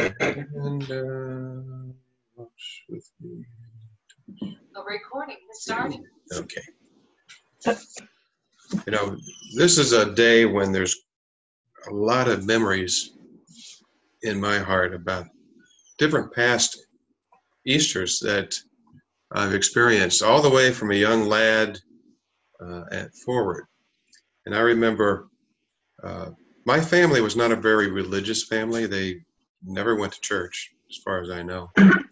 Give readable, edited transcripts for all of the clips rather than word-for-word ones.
And watch with me. A recording is starting. Okay. You know, this is a day when there's a lot of memories in my heart about different past Easters that I've experienced, all the way from a young lad and forward. And I remember my family was not a very religious family. They never went to church, as far as I know.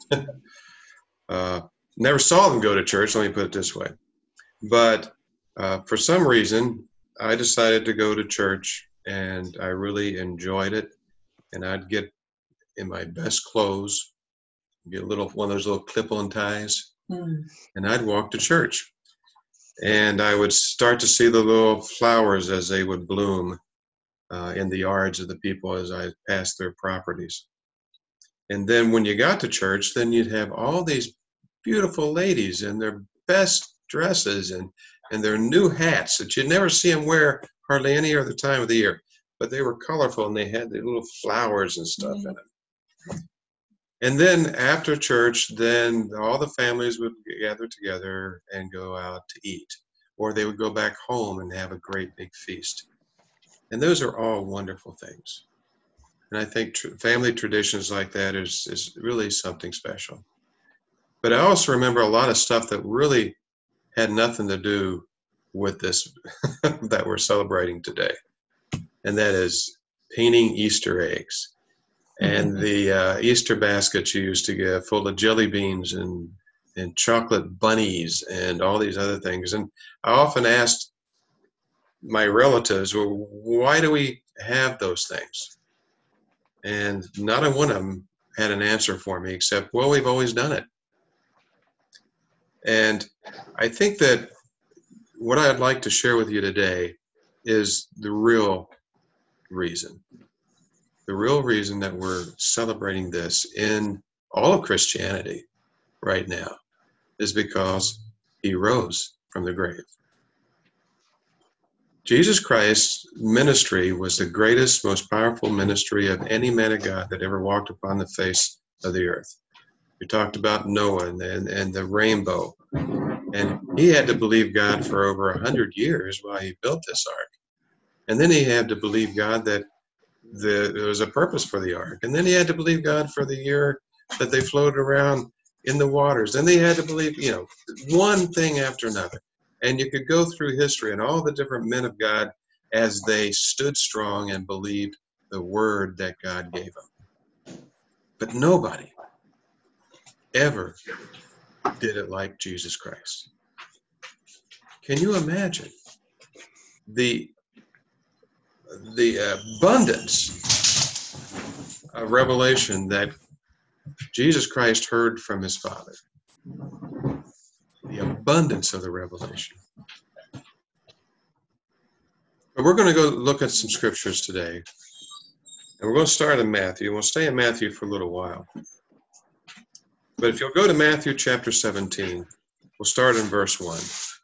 Never saw them go to church, let me put it this way. But for some reason, I decided to go to church, and I really enjoyed it. And I'd get in my best clothes, get one of those little clip-on ties, and I'd walk to church. And I would start to see the little flowers as they would bloom in the yards of the people as I passed their properties. And then when you got to church, then you'd have all these beautiful ladies in their best dresses and their new hats that you'd never see them wear hardly any other time of the year. But they were colorful, and they had the little flowers and stuff in them. And then after church, then all the families would gather together and go out to eat. Or they would go back home and have a great big feast. And those are all wonderful things. And I think family traditions like that is really something special. But I also remember a lot of stuff that really had nothing to do with this that we're celebrating today. And that is painting Easter eggs. And the Easter baskets you used to get full of jelly beans and chocolate bunnies and all these other things. And I often asked my relatives, well, why do we have those things? And not a one of them had an answer for me except, well, we've always done it. And I think that what I'd like to share with you today is the real reason. The real reason that we're celebrating this in all of Christianity right now is because he rose from the grave. Jesus Christ's ministry was the greatest, most powerful ministry of any man of God that ever walked upon the face of the earth. We talked about Noah and the rainbow. And he had to believe God for over 100 years while he built this ark. And then he had to believe God that there was a purpose for the ark. And then he had to believe God for the year that they floated around in the waters. Then they had to believe, one thing after another. And you could go through history and all the different men of God as they stood strong and believed the word that God gave them. But nobody ever did it like Jesus Christ. Can you imagine the abundance of revelation that Jesus Christ heard from his Father? The abundance of the revelation. But we're going to go look at some scriptures today. And we're going to start in Matthew. We'll stay in Matthew for a little while. But if you'll go to Matthew chapter 17, we'll start in verse 1.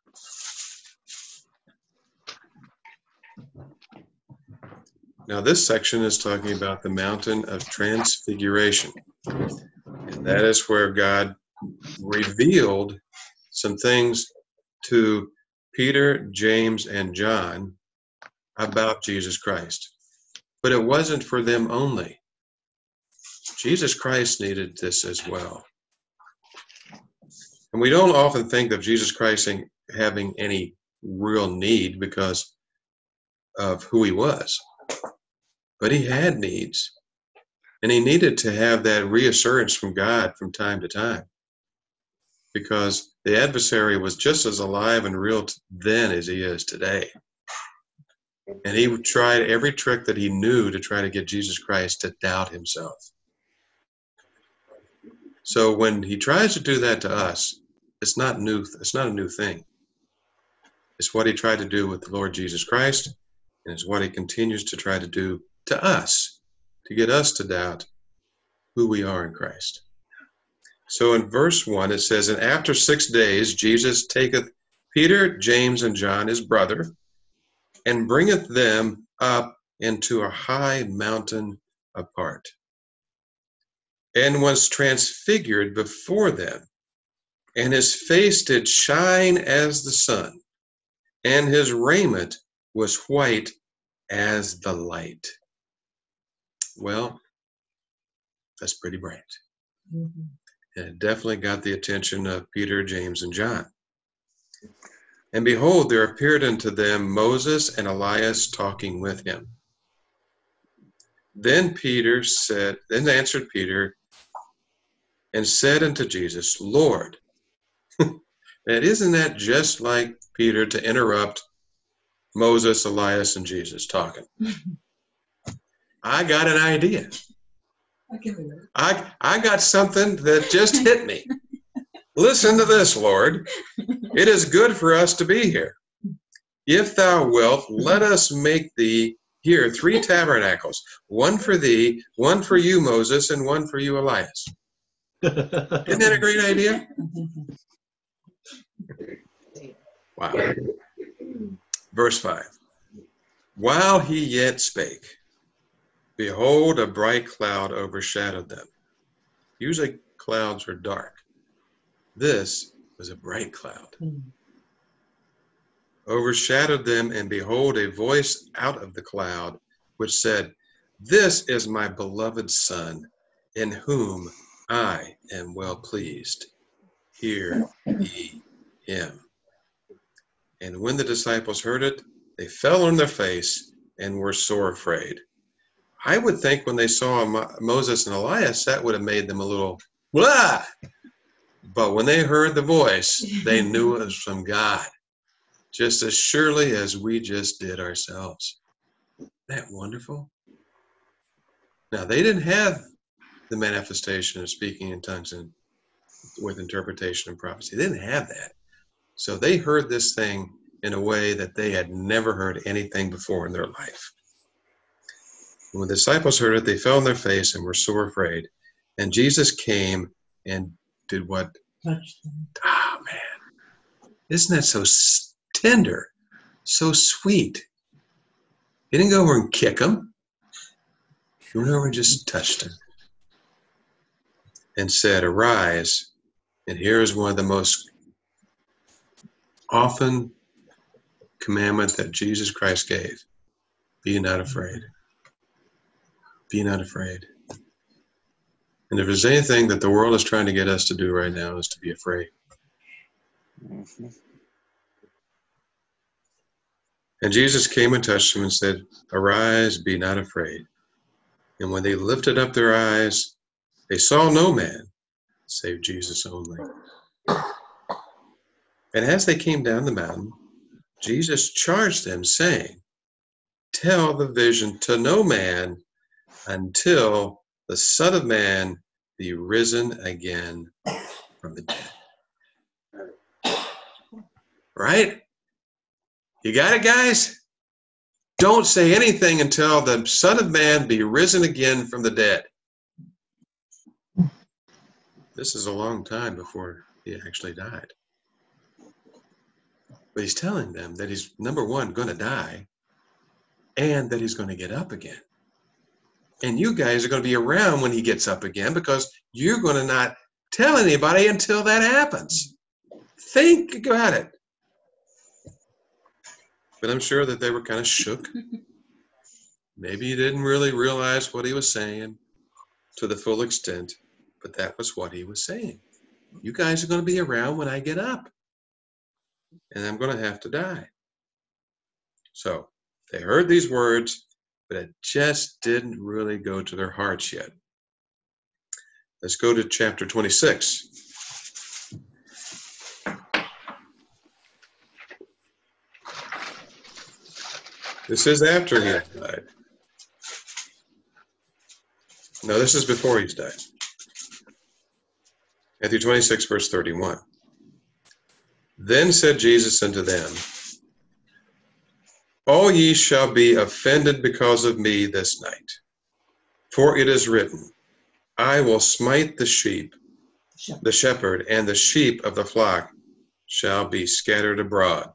Now this section is talking about the mountain of transfiguration. And that is where God revealed some things to Peter, James, and John about Jesus Christ. But it wasn't for them only. Jesus Christ needed this as well. And we don't often think of Jesus Christ having any real need because of who he was. But he had needs. And he needed to have that reassurance from God from time to time. Because the adversary was just as alive and real then as he is today. And he tried every trick that he knew to try to get Jesus Christ to doubt himself. So when he tries to do that to us, it's not new. It's not a new thing. It's what he tried to do with the Lord Jesus Christ, and it's what he continues to try to do to us, to get us to doubt who we are in Christ. So in verse 1, it says, "And after 6 days Jesus taketh Peter, James, and John, his brother, and bringeth them up into a high mountain apart." and was transfigured before them, and his face did shine as the sun, and his raiment was white as the light. Well, that's pretty bright. Mm-hmm. And it definitely got the attention of Peter, James, and John. And behold, there appeared unto them Moses and Elias talking with him. Then answered Peter and said unto Jesus, Lord, and isn't that just like Peter to interrupt Moses, Elias, and Jesus talking? I got an idea. I got something that just hit me. Listen to this, Lord. It is good for us to be here. If thou wilt, let us make thee here 3 tabernacles, one for thee, one for you, Moses, and one for you, Elias. Isn't that a great idea? Wow. Verse 5. While he yet spake, behold, a bright cloud overshadowed them. Usually clouds are dark. This was a bright cloud. Overshadowed them, and behold, a voice out of the cloud, which said, This is my beloved Son, in whom I am well pleased. Hear ye him. And when the disciples heard it, they fell on their face and were sore afraid. I would think when they saw Moses and Elias, that would have made them a little, blah! But when they heard the voice, they knew it was from God, just as surely as we just did ourselves. Isn't that wonderful? Now, they didn't have the manifestation of speaking in tongues and with interpretation and prophecy. They didn't have that. So they heard this thing in a way that they had never heard anything before in their life. When the disciples heard it, they fell on their face and were sore afraid. And Jesus came and did what? Touched them. Oh, man. Isn't that so tender? So sweet. He didn't go over and kick them. He went over and just touched him and said, Arise. And here is one of the most often commandment that Jesus Christ gave. Be not afraid. Be not afraid. And if there's anything that the world is trying to get us to do right now is to be afraid. Mm-hmm. And Jesus came and touched him and said, Arise, be not afraid. And when they lifted up their eyes, they saw no man save Jesus only. And as they came down the mountain, Jesus charged them, saying, Tell the vision to no man until the Son of Man be risen again from the dead. Right? You got it, guys? Don't say anything until the Son of Man be risen again from the dead. This is a long time before he actually died. But he's telling them that he's, number one, going to die, and that he's going to get up again. And you guys are going to be around when he gets up again, because you're going to not tell anybody until that happens. Think about it. But I'm sure that they were kind of shook. Maybe he didn't really realize what he was saying to the full extent, but that was what he was saying. You guys are going to be around when I get up, and I'm going to have to die. So they heard these words, but it just didn't really go to their hearts yet. Let's go to chapter 26. This is after he has died. No, this is before he's died. Matthew 26, verse 31. Then said Jesus unto them, All ye shall be offended because of me this night. For it is written, I will smite the shepherd, and the sheep of the flock shall be scattered abroad.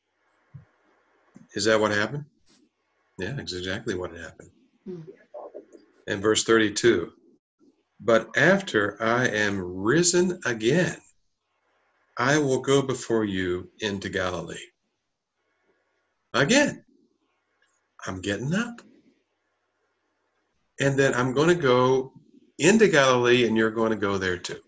Is that what happened? Yeah, that's exactly what happened. And verse 32, But after I am risen again, I will go before you into Galilee. Again, I'm getting up. And then I'm going to go into Galilee, and you're going to go there too.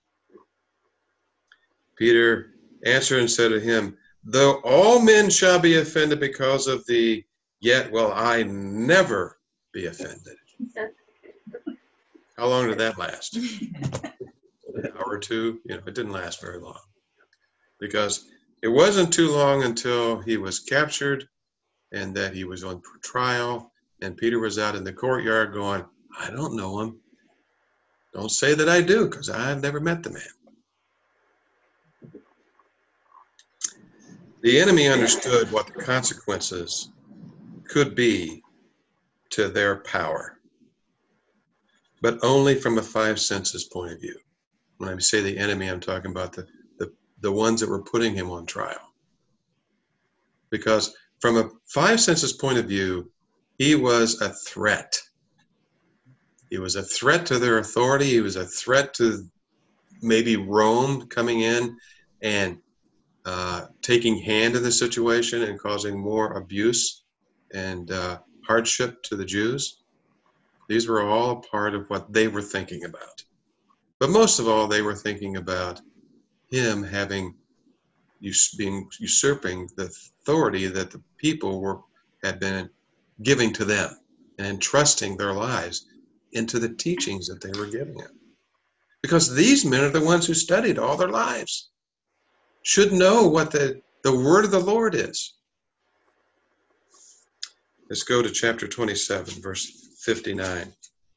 Peter answered and said to him, though all men shall be offended because of thee, yet will I never be offended. How long did that last? An hour or two? It didn't last very long. Because it wasn't too long until he was captured and that he was on trial, and Peter was out in the courtyard going, I don't know him. Don't say that I do, because I've never met the man. The enemy understood what the consequences could be to their power, but only from a five senses point of view. When I say the enemy, I'm talking about the ones that were putting him on trial. Because from a five senses point of view, he was a threat. He was a threat to their authority. He was a threat to maybe Rome coming in and taking hand in the situation and causing more abuse and hardship to the Jews. These were all part of what they were thinking about. But most of all, they were thinking about him usurping the authority that the people had been giving to them and entrusting their lives into the teachings that they were giving him. Because these men are the ones who studied all their lives, should know what the word of the Lord is. Let's go to chapter 27, verse 59.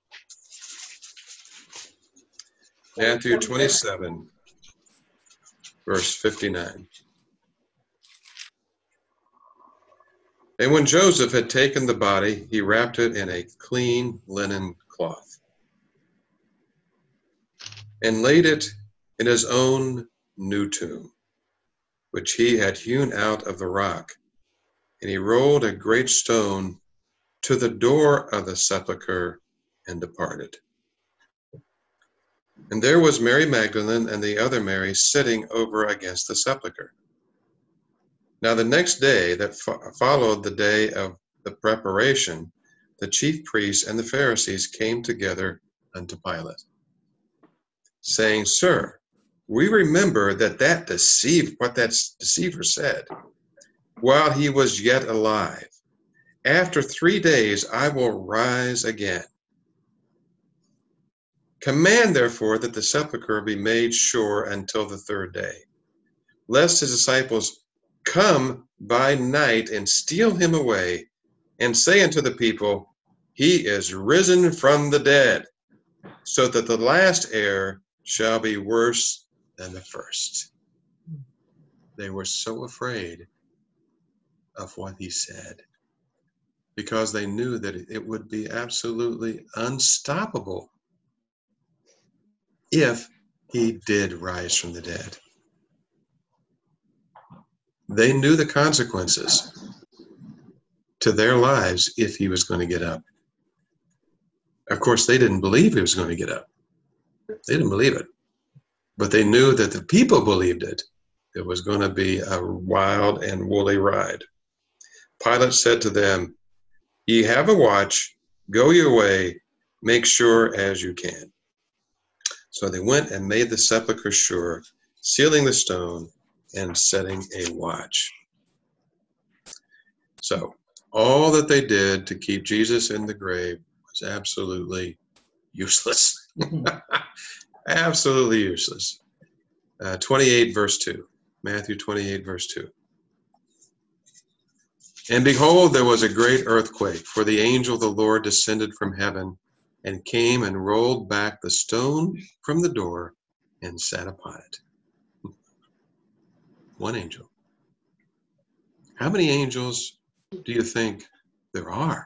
Matthew 27, verse 59. And when Joseph had taken the body, he wrapped it in a clean linen cloth and laid it in his own new tomb, which he had hewn out of the rock. And he rolled a great stone to the door of the sepulchre and departed. And there was Mary Magdalene and the other Mary sitting over against the sepulchre. Now the next day that followed the day of the preparation, the chief priests and the Pharisees came together unto Pilate, saying, Sir, we remember what that deceiver said, while he was yet alive. After 3 days I will rise again. Command, therefore, that the sepulchre be made sure until the 3rd day, lest his disciples come by night and steal him away, and say unto the people, He is risen from the dead, so that the last error shall be worse than the first. They were so afraid of what he said, because they knew that it would be absolutely unstoppable if he did rise from the dead. They knew the consequences to their lives if he was going to get up. Of course, they didn't believe he was going to get up. They didn't believe it. But they knew that the people believed it. It was going to be a wild and woolly ride. Pilate said to them, Ye have a watch, go your way, make sure as you can. So they went and made the sepulchre sure, sealing the stone and setting a watch. So all that they did to keep Jesus in the grave was absolutely useless. Absolutely useless. 28 verse 2. Matthew 28 verse 2. And behold, there was a great earthquake, for the angel of the Lord descended from heaven and came and rolled back the stone from the door and sat upon it. One angel. How many angels do you think there are?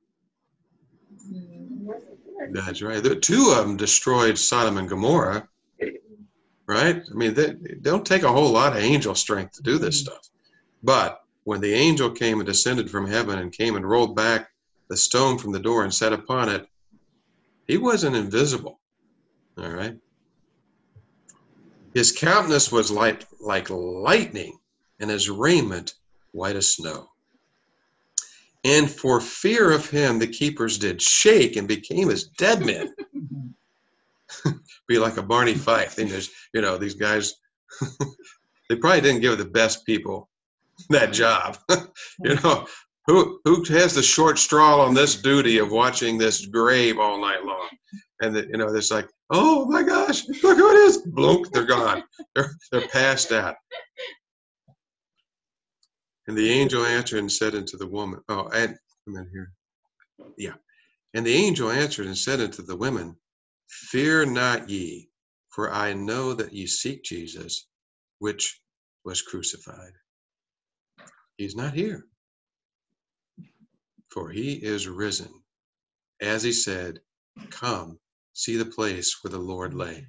That's right. The two of them destroyed Sodom and Gomorrah, right? I mean, they don't take a whole lot of angel strength to do this stuff. But when the angel came and descended from heaven and came and rolled back the stone from the door and sat upon it, he wasn't invisible. All right. His countenance was like lightning, and his raiment white as snow. And for fear of him, the keepers did shake and became as dead men. Be like a Barney Fife thing. There's, these guys, they probably didn't give the best people that job. Who has the short straw on this duty of watching this grave all night long? And it's like, oh my gosh, look who it is. Blunk, they're gone. They're passed out. And the angel answered and said unto the woman, come in here. Yeah. And the angel answered and said unto the women, fear not ye, for I know that ye seek Jesus, which was crucified. He's not here, for he is risen. As he said, come, see the place where the Lord lay.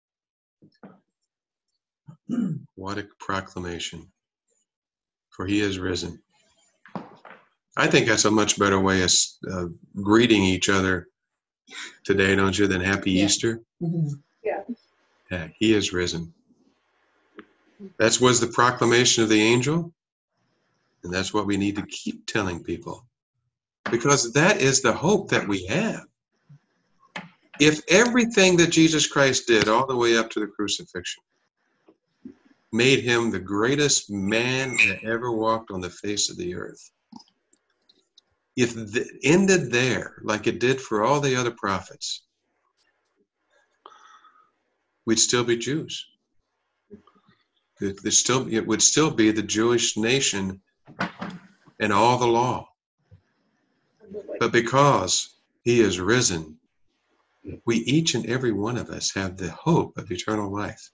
What a proclamation. For he is risen. I think that's a much better way of greeting each other today, don't you, than Happy Easter? Yeah. Yeah, he is risen. That was the proclamation of the angel, and that's what we need to keep telling people, because that is the hope that we have. If everything that Jesus Christ did all the way up to the crucifixion made him the greatest man that ever walked on the face of the earth, if it ended there like it did for all the other prophets, we'd still be Jews. It would still be the Jewish nation and all the law. But because he is risen, we, each and every one of us, have the hope of eternal life.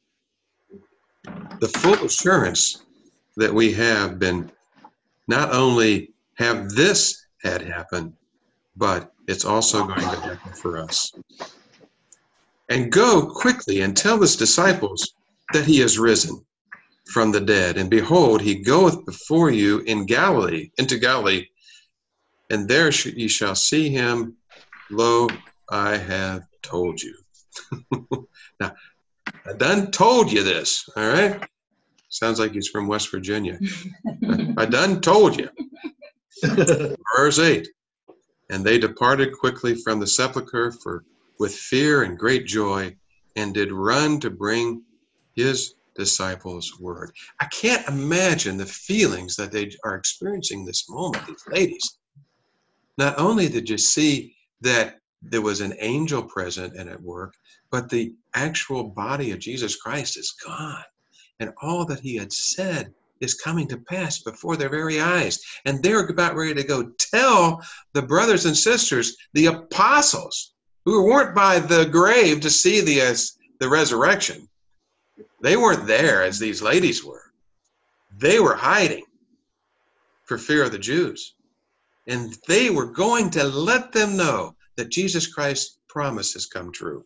The full assurance that we have been, not only have this had happened, but it's also going to happen for us. And go quickly and tell his disciples that he is risen from the dead. And behold, he goeth before you into Galilee, and there ye shall see him. Lo, I have told you. Now, I done told you this, all right? Sounds like he's from West Virginia. I done told you. Verse 8. And they departed quickly from the sepulchre with fear and great joy, and did run to bring his disciples word. I can't imagine the feelings that they are experiencing this moment, these ladies. Not only did you see that there was an angel present and at work, but the actual body of Jesus Christ is gone. And all that he had said is coming to pass before their very eyes. And they're about ready to go tell the brothers and sisters, the apostles, who weren't by the grave to see the resurrection. They weren't there as these ladies were. They were hiding for fear of the Jews. And they were going to let them know that Jesus Christ's promise has come true.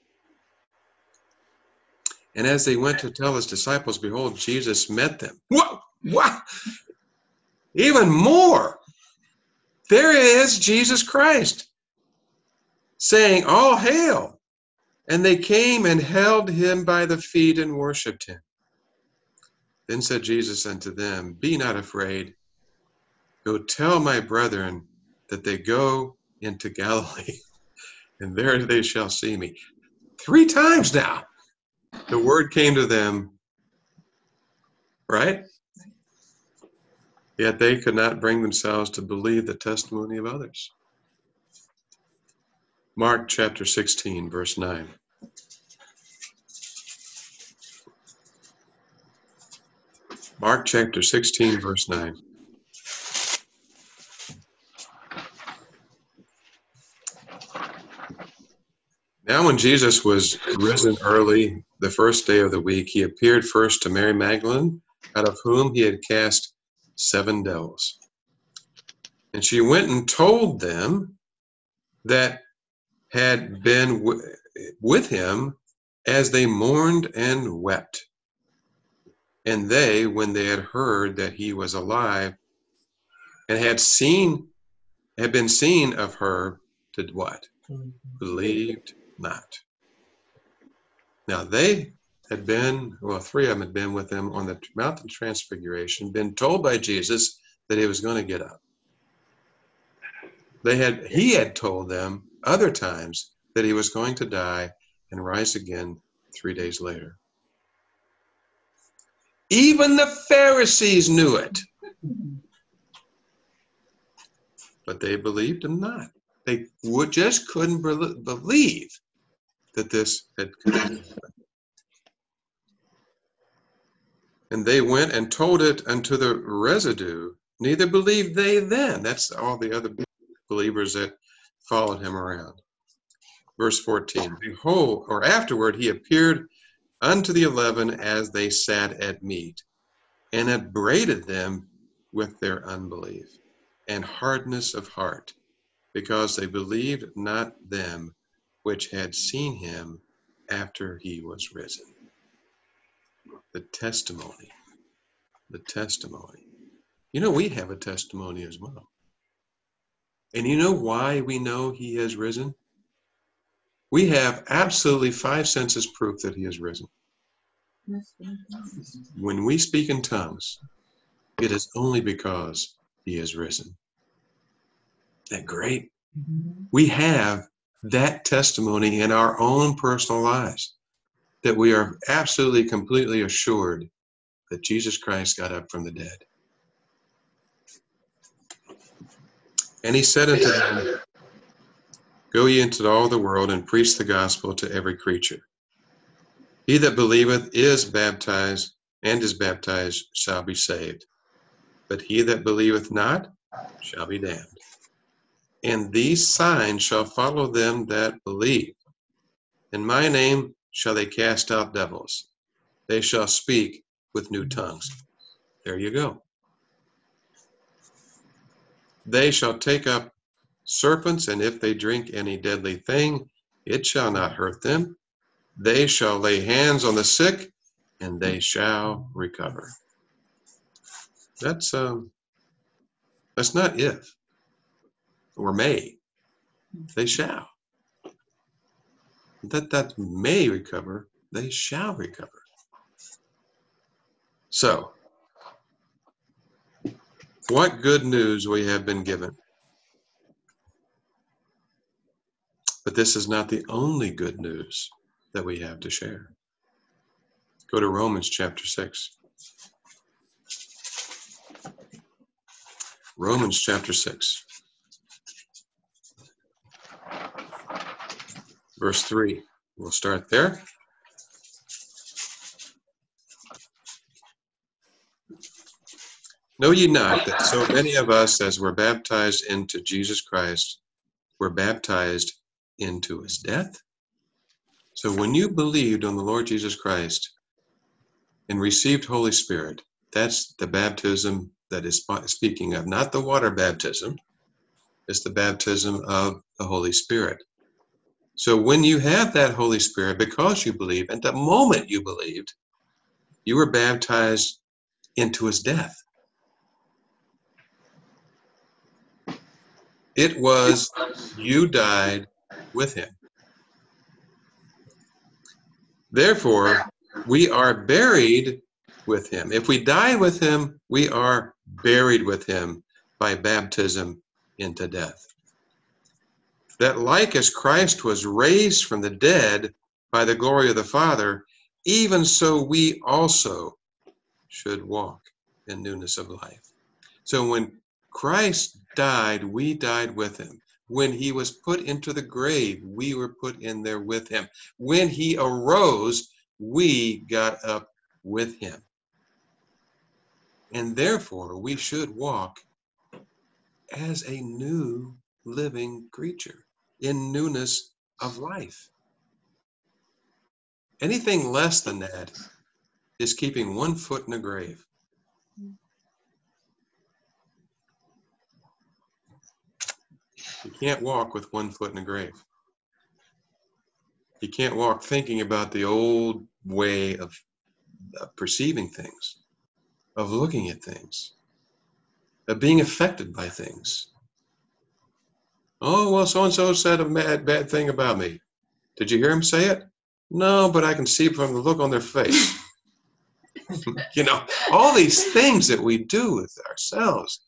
And as they went to tell his disciples, behold, Jesus met them. Whoa! Wow! Even more. There is Jesus Christ, saying, all hail. And they came and held him by the feet and worshipped him. Then said Jesus unto them, be not afraid. Go tell my brethren that they go into Galilee, and there they shall see me. 3 times now, the word came to them, right? Yet they could not bring themselves to believe the testimony of others. Mark chapter 16, verse 9. Mark chapter 16, verse 9. Now when Jesus was risen early, the first day of the week, he appeared first to Mary Magdalene, out of whom he had cast 7 devils. And she went and told them that had been with him as they mourned and wept. And they, when they had heard that he was alive and had been seen of her, did what? Believed not. Now they had been, well, three of them had been with him on the Mount of Transfiguration, been told by Jesus that he was going to get up. He had told them other times that he was going to die and rise again 3 days later. Even the Pharisees knew it. But they believed him not. They just couldn't believe that this had happened. And they went and told it unto the residue. Neither believed they then. That's all the other believers that followed him around. Verse 14, behold, or afterward he appeared unto the 11 as they sat at meat, and upbraided them with their unbelief and hardness of heart, because they believed not them which had seen him after he was risen. The testimony. The testimony. You know, we have a testimony as well. And you know why we know he has risen? We have absolutely 5 senses proof that he has risen. When we speak in tongues, it is only because he has risen. Isn't that great? We have that testimony in our own personal lives, that we are absolutely, completely assured that Jesus Christ got up from the dead. And he said unto them, go ye into all the world and preach the gospel to every creature. He that believeth is baptized, and is baptized shall be saved. But he that believeth not shall be damned. And these signs shall follow them that believe. In my name shall they cast out devils. They shall speak with new tongues. There you go. They shall take up serpents, and if they drink any deadly thing, it shall not hurt them. They shall lay hands on the sick, and they shall recover. That's not if or may. They shall. That may recover, they shall recover. So, what good news we have been given. But this is not the only good news that we have to share. Go to Romans chapter 6. Romans chapter 6. Verse 3. We'll start there. Know ye not that so many of us as were baptized into Jesus Christ were baptized into his death? So when you believed on the Lord Jesus Christ and received Holy Spirit, that's the baptism that is speaking of, not the water baptism. It's the baptism of the Holy Spirit. So when you have that Holy Spirit, because you believe, at the moment you believed, you were baptized into his death. It was, you died with him. Therefore, we are buried with him. If we die with him, we are buried with him by baptism into death. That like as Christ was raised from the dead by the glory of the Father, even so we also should walk in newness of life. So when Christ died, we died with him. When he was put into the grave, we were put in there with him. When he arose, we got up with him. And therefore, we should walk as a new living creature in newness of life. Anything less than that is keeping one foot in the grave. You can't walk with one foot in the grave. You can't walk thinking about the old way of perceiving things, of looking at things, of being affected by things. Oh, well, so-and-so said a bad thing about me. Did you hear him say it? No, but I can see from the look on their face. All these things that we do with ourselves.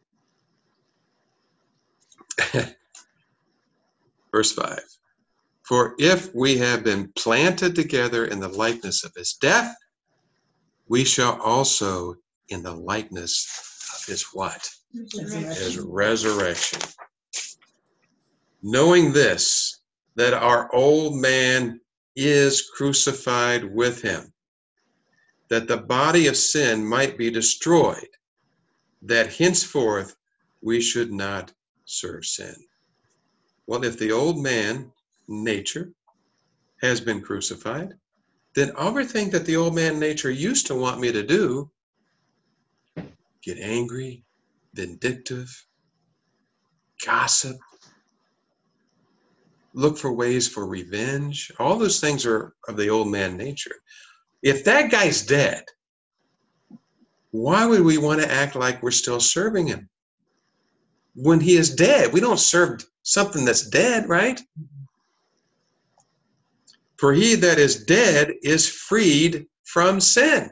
Verse 5. For if we have been planted together in the likeness of his death, we shall also in the likeness of his what? His resurrection. Knowing this, that our old man is crucified with him, that the body of sin might be destroyed, that henceforth we should not serve sin. Well, if the old man, nature, has been crucified, then everything that the old man nature used to want me to do, get angry, vindictive, gossip, look for ways for revenge, all those things are of the old man nature. If that guy's dead, why would we want to act like we're still serving him? When he is dead, we don't serve something that's dead, right? For he that is dead is freed from sin.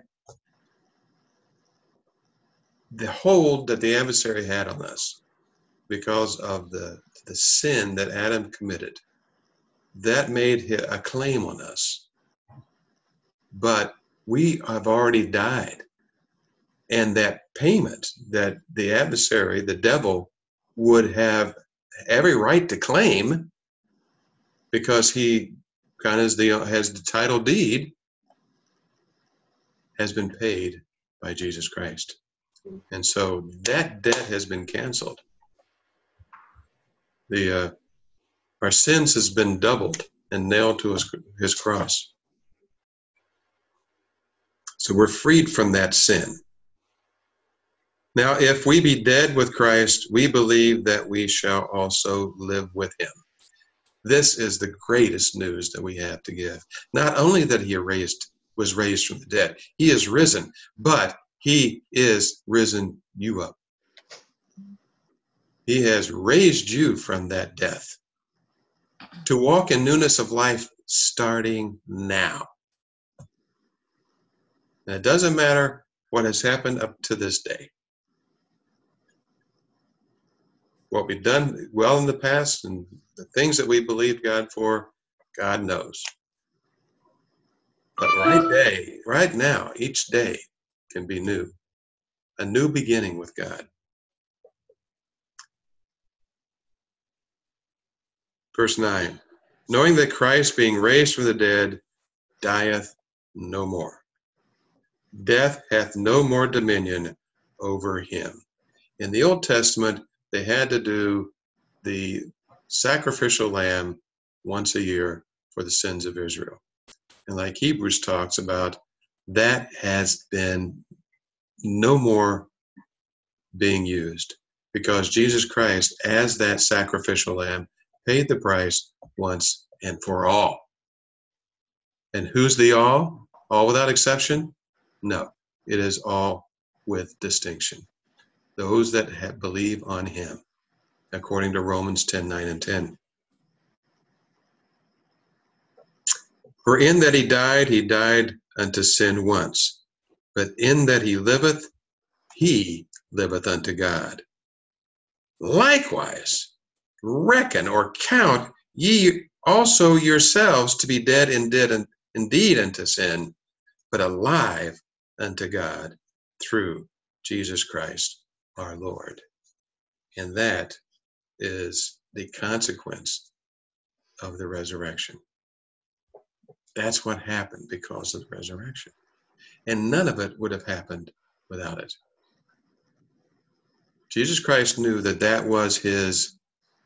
The hold that the adversary had on us because of the sin that Adam committed, that made a claim on us. But we have already died. And that payment that the adversary, the devil, would have every right to claim because he kind of has the title deed, has been paid by Jesus Christ. And so that debt has been canceled. Our sins has been doubled and nailed to his cross. So we're freed from that sin. Now, if we be dead with Christ, we believe that we shall also live with him. This is the greatest news that we have to give. Not only that he was raised from the dead, he is risen, but he is risen you up. He has raised you from that death to walk in newness of life starting now. And it doesn't matter what has happened up to this day. What we've done well in the past and the things that we believe God for, God knows. But right now, each day can be new. A new beginning with God. Verse 9, knowing that Christ being raised from the dead dieth no more. Death hath no more dominion over him. In the Old Testament, they had to do the sacrificial lamb once a year for the sins of Israel. And like Hebrews talks about, that has been no more being used because Jesus Christ, as that sacrificial lamb, paid the price once and for all. And who's the all? All without exception? No, it is all with distinction. Those that believe on him, according to Romans 10:9 and 10. For in that he died unto sin once, but in that he liveth unto God. Likewise, reckon or count ye also yourselves to be dead indeed unto sin, but alive unto God through Jesus Christ our Lord. And that is the consequence of the resurrection. That's what happened because of the resurrection. And none of it would have happened without it. Jesus Christ knew that that was his,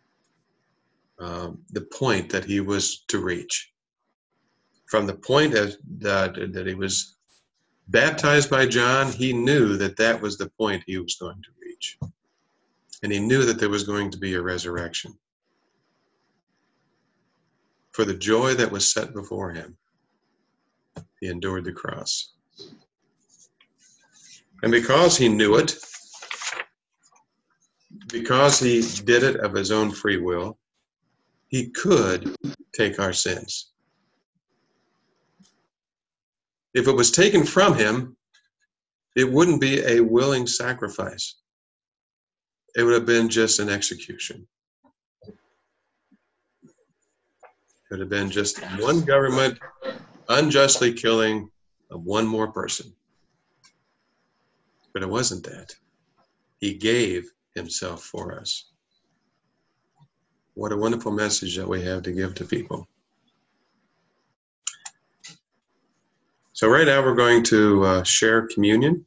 the point that he was to reach. From the point that he was baptized by John, he knew that that was the point he was going to reach. And he knew that there was going to be a resurrection. For the joy that was set before him, he endured the cross. And because he knew it, because he did it of his own free will, he could take our sins. If it was taken from him, it wouldn't be a willing sacrifice. It would have been just an execution. It would have been just one government unjustly killing of one more person. But it wasn't that. He gave himself for us. What a wonderful message that we have to give to people. So right now we're going to share communion.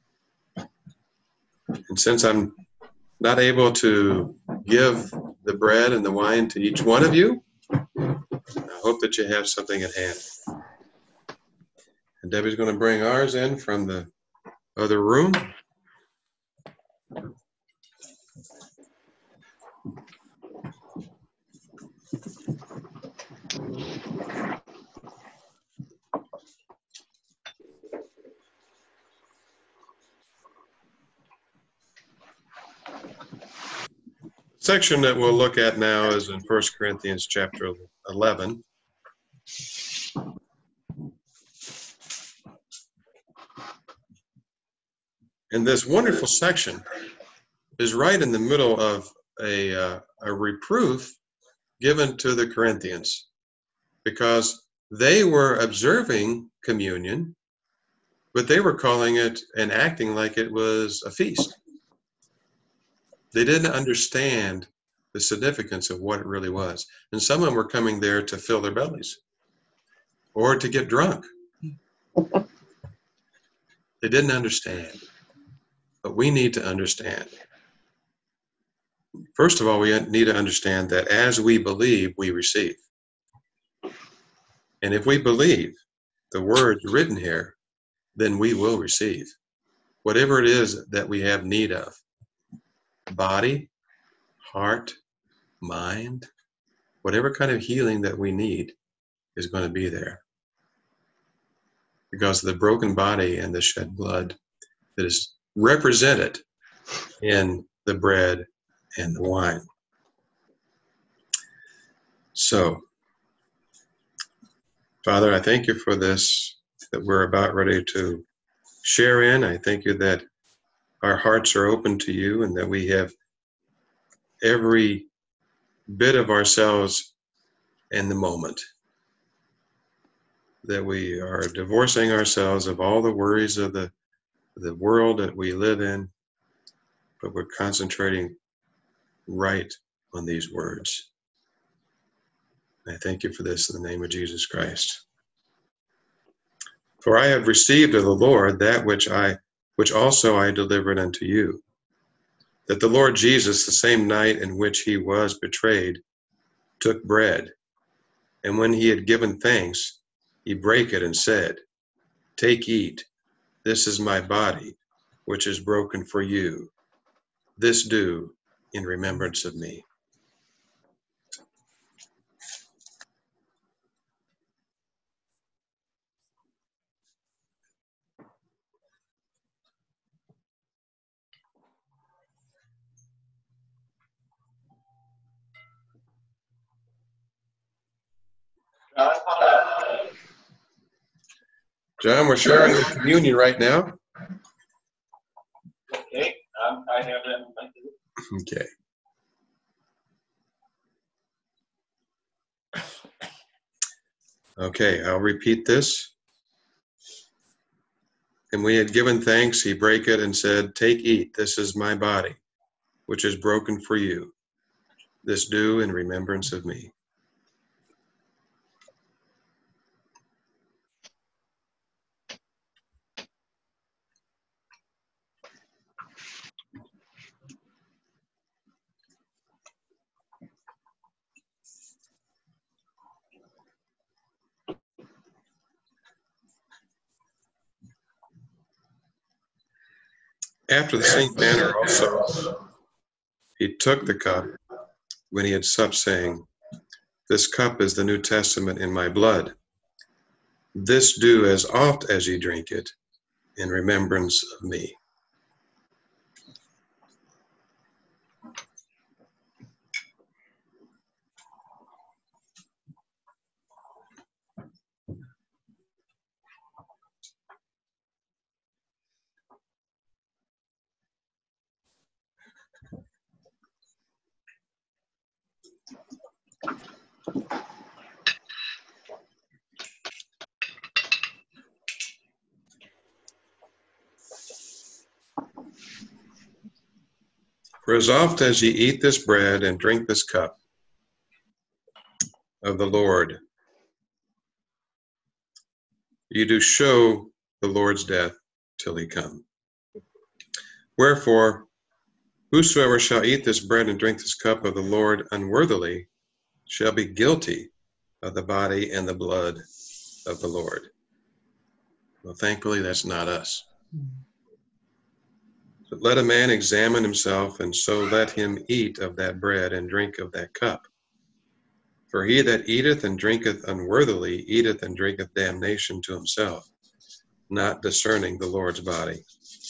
And since I'm not able to give the bread and the wine to each one of you, I hope that you have something at hand. And Debbie's going to bring ours in from the other room. The section that we'll look at now is in 1 Corinthians chapter 11. And this wonderful section is right in the middle of a reproof given to the Corinthians, because they were observing communion, but they were calling it and acting like it was a feast. They didn't understand the significance of what it really was. And some of them were coming there to fill their bellies or to get drunk. They didn't understand. But we need to understand. First of all, we need to understand that as we believe, we receive. And if we believe the words written here, then we will receive whatever it is that we have need of. Body, heart, mind, whatever kind of healing that we need is going to be there. Because of the broken body and the shed blood that is represented in the bread and the wine. So, Father, I thank you for this that we're about ready to share in. I thank you that our hearts are open to you and that we have every bit of ourselves in the moment. That we are divorcing ourselves of all the worries of the world that we live in, but we're concentrating right on these words. I thank you for this in the name of Jesus Christ. For I have received of the Lord that which also I delivered unto you, that the Lord Jesus, the same night in which he was betrayed, took bread, and when he had given thanks, he brake it and said, Take, eat, this is my body, which is broken for you. This do in remembrance of me. John, we're sharing the communion right now. Okay, I have that. Okay. Okay, I'll repeat this. And we had given thanks, he brake it and said, Take, eat, this is my body, which is broken for you. This do in remembrance of me. After the same manner also, he took the cup when he had supped, saying, This cup is the New Testament in my blood. This do as oft as ye drink it in remembrance of me. For as oft as ye eat this bread and drink this cup of the Lord, you do show the Lord's death till he come. Wherefore, whosoever shall eat this bread and drink this cup of the Lord unworthily shall be guilty of the body and the blood of the Lord. Well, thankfully, that's not us. But let a man examine himself, and so let him eat of that bread and drink of that cup. For he that eateth and drinketh unworthily eateth and drinketh damnation to himself, not discerning the Lord's body.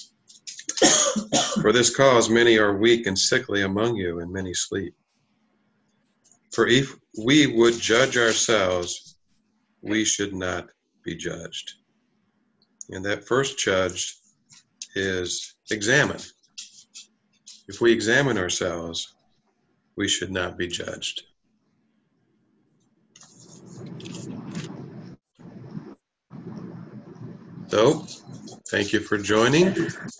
For this cause many are weak and sickly among you, and many sleep. For if we would judge ourselves, we should not be judged. And that first judge is examine. If we examine ourselves, we should not be judged. So, thank you for joining.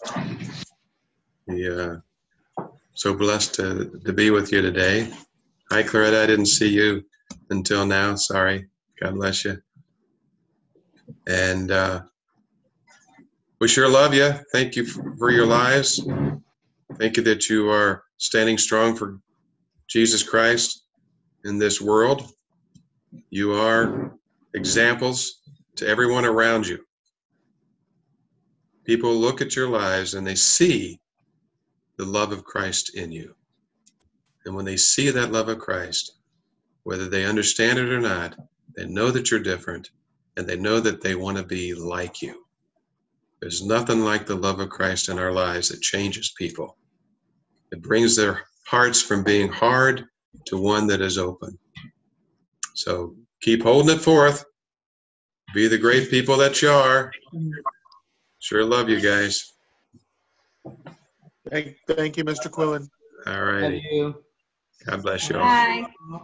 So blessed to be with you today. Hi, Claretta. I didn't see you until now. Sorry. God bless you. And we sure love you. Thank you for your lives. Thank you that you are standing strong for Jesus Christ in this world. You are examples to everyone around you. People look at your lives and they see the love of Christ in you. And when they see that love of Christ, whether they understand it or not, they know that you're different, and they know that they want to be like you. There's nothing like the love of Christ in our lives that changes people. It brings their hearts from being hard to one that is open. So keep holding it forth. Be the great people that you are. Sure love you guys. Thank you, Mr. Quillen. All righty. Love you. God bless you all. Bye.